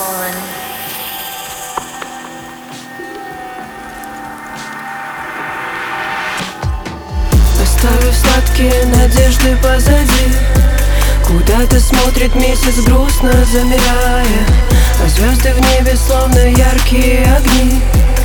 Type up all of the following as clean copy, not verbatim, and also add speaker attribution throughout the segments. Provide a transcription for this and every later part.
Speaker 1: Оставив сладкие надежды позади, куда-то смотрит месяц, грустно замирая, а звезды в небе словно яркие огни.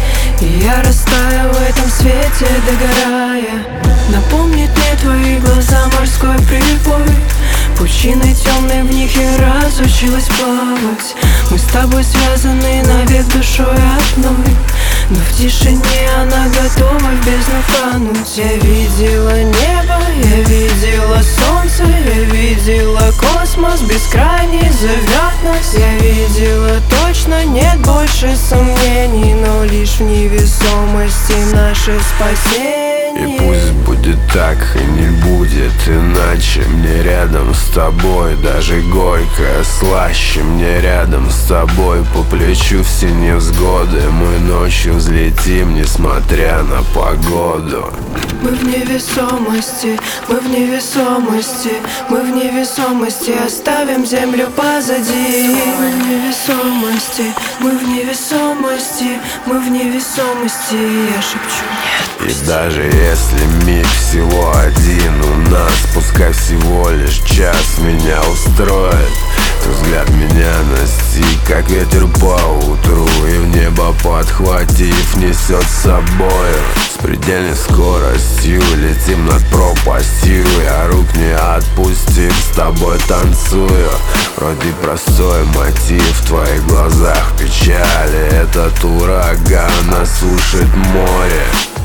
Speaker 1: И я растаю в этом свете, догорая. Напомнит мне твои глаза морской прибой, пучины темные, в них я разучилась плавать. Мы с тобой связаны навек душой одной, но в тишине она готова в бездну кануть. Я видела небо, я видела солнце, я видела космос бескрайний зовет нас. Я видела точно, нет больше сомнений, но лишь в невесомости наше спасение.
Speaker 2: И пусть будет так, и не будет иначе. Мне рядом с тобой даже горькое слаще. Мне рядом с тобой по плечу все невзгоды. Мы ночью взлетим, несмотря на погоду.
Speaker 1: Мы в невесомости, мы в невесомости, мы в невесомости, оставим землю позади. Мы в невесомости, мы в невесомости, мы в невесомости, я шепчу нет.
Speaker 2: И даже если миг всего один у нас, пускай всего лишь час меня устроит, то взгляд меня настиг, как ветер по утру, и в небо подхватив несет с собою. С предельной скоростью летим над пропастью, я рук не отпустив, с тобой танцую. Вроде простой мотив, в твоих глазах печали. Этот ураган осушит море.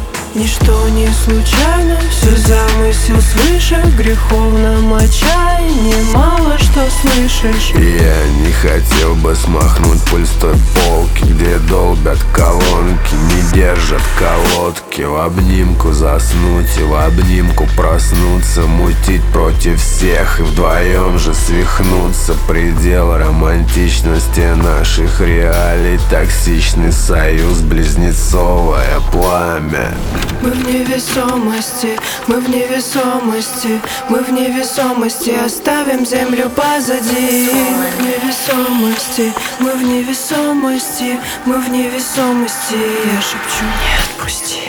Speaker 1: Ничто не случайно, все замысел свыше. В греховном отчаянии мало что слышишь.
Speaker 2: И я не хотел бы смахнуть пыль с той полки, где долбят колонки, не держат колодки. В обнимку заснуть и в обнимку проснуться, мутить против всех и вдвоем же свихнуться. Предел романтичности наших реалий, токсичный союз, близнецовое пламя.
Speaker 1: Мы в невесомости, мы в невесомости, мы в невесомости, оставим землю позади. Мы в невесомости, мы в невесомости, мы в невесомости, я шепчу не отпусти.